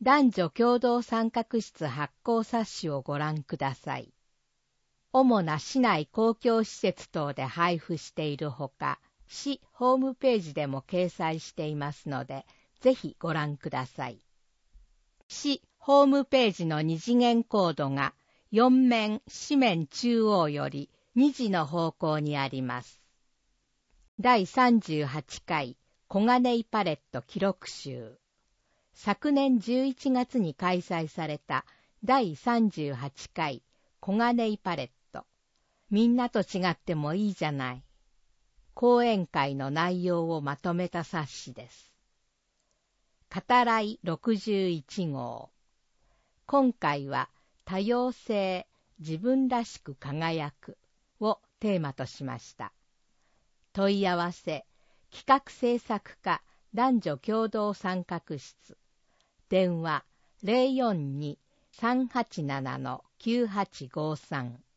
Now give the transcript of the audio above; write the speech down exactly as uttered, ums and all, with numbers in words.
男女共同参画室発行冊子をご覧ください。主な市内公共施設等で配布しているほか、市ホームページでも掲載していますので、ぜひご覧ください。市ホームページの二次元コードがよん面四面中央よりにじの方向にあります。だいさんじゅうはちかい小金井パレット記録集。昨年じゅういちがつに開催されただいさんじゅうはちかい小金井パレット。みんなと違ってもいいじゃない。講演会の内容をまとめた冊子です。語らいろくじゅういち号。今回は多様性、自分らしく輝くをテーマとしました。問い合わせ、企画制作課男女共同参画室。電話 ゼロよんに さんはちなな きゅうはちごさん。